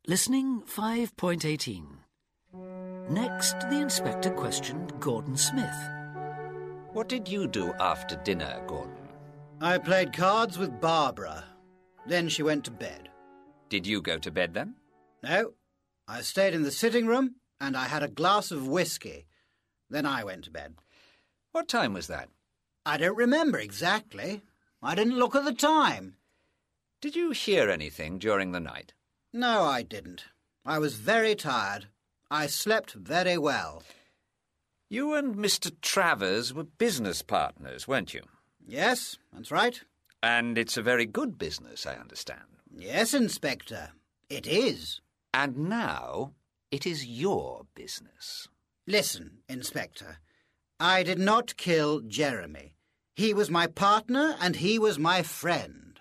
Listening 5.18. Next, the inspector questioned Gordon Smith. What did you do after dinner, Gordon? I played cards with Barbara. Then she went to bed. Did you go to bed then? No. I stayed in the sitting room and I had a glass of whiskey. Then I went to bed. What time was that? I don't remember exactly. I didn't look at the time. Did you hear anything during the night? No, I didn't. I was very tired. I slept very well. You and Mr. Travers were business partners, weren't you? Yes, that's right. And it's a very good business, I understand. Yes, Inspector. It is. And now it is your business. Listen, Inspector. I did not kill Jeremy. He was my partner and he was my friend.